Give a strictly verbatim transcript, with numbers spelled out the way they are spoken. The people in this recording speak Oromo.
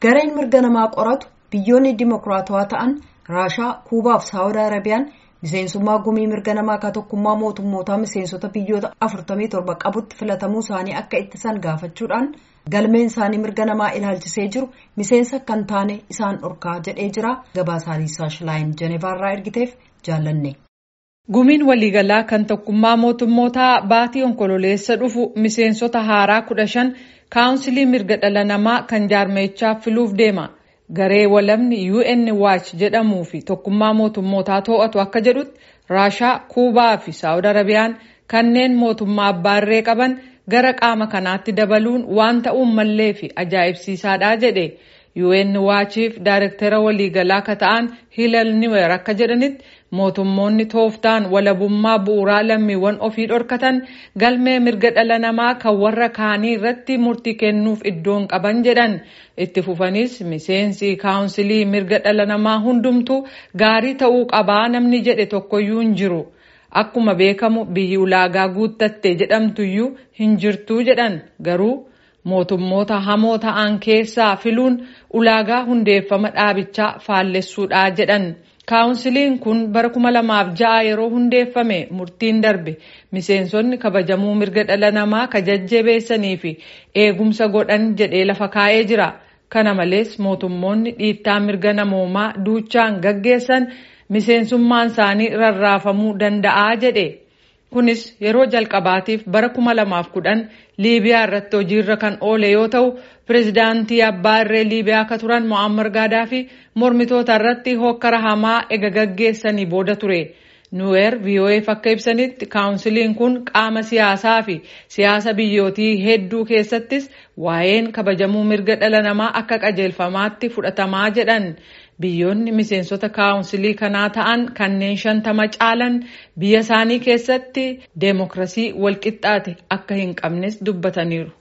Gareen mirga namaa qoratu biyyoonni dimokiraatawaa ta'an Raashaa, Kuubaa fi Saawud Arabiyaan miseensummaa gumii mirga namaa ka tokkummaa mootummootaa miseensota biyyoota afurtamii torba qabutti filatamuu isaanii akka ittisan gaafachuudhaan galmeen isaanii mirga namaa ilaalchisee jiru miseensa kan taane isaan dhorkaa jedhee jira. Gabaasaa Liisaa Shilaayin Jenevaarraa ergiteef jaallanne. Gumiin waliigalaa kan tokkummaa mootummootaa baatii onkololeessa dhufu miseensota haaraa kudha shan kaawunsilii mirga dhala namaa kan jaarmeechaa filuuf deema. Garee walamni U N Watch jedhamuu fi tokkummaa mootummootaa to'atu akka jedhutti Raashaa, Kuubaa fi Saawud Arabiyaan kanneen mootummaa abbaarree qaban gara qaama kanaatti dabaluun waan ta'uun mallee fi ajaa'ibsiisaadha jedhe. U N Watchiif daayirektara waliigalaa ka ta'an Hilal Niwer akka jedhanitti mootummoonni tooftaan walabummaa bu'uuraa lammiiwwan ofii dhorkatan galmee mirga dhala namaa kan warra kaanii irratti murtii kennuuf iddoon qaban jedhan. Itti fufanis miseensi kaawunsilii mirga dhala namaa hundumtu gaarii ta'uu qabaa namni jedhe tokkoyyuu hin jiru. Akkuma beekamu biyyi ulaagaa guuttatte jedhamtuyyuu hin jirtuu jedhan. Garuu mootummoota hamoo ta'an keessaa filuun ulaagaa hundeeffama dhaabichaa faallessuudha jedhan. Kaawunsiliin kun bara kuma lamaaf ja'a yeroo hundeeffame murtiin darbe miseensonni kabajamuu mirga dhala namaa ka jajjabeessanii fi eegumsa godhan jedhee lafa kaa'ee jira. Kana malees mootummoonni dhiittaa mirga namoomaa duuchaan gaggeessan miseensummaan isaanii rarraafamuu danda'a jedhe. Kunis yeroo jalqabaatiif bara kuma lamaaf kudhan Liibiyaa irratti hojiirra kan oole yoo ta'u, pirezidaantii abbaa irree Liibiyaa ka turan Muammar Gaadaafi mormitoota irratti hokkara hamaa ega gaggeessanii booda ture. Nuwer V O F akka ibsanitti kaawunsiliin kun qaama siyaasaa fi siyaasa biyyootii hedduu keessattis waa'een kabajamuu mirga dhala namaa akka qajeelfamaatti fudhatamaa jedhan. Biyyoonni miseensota kaawunsilii kanaa ta'an kanneen shantama caalan biyya isaanii keessatti deemokiraasii walqixxaate akka hin qabnes dubbataniiru.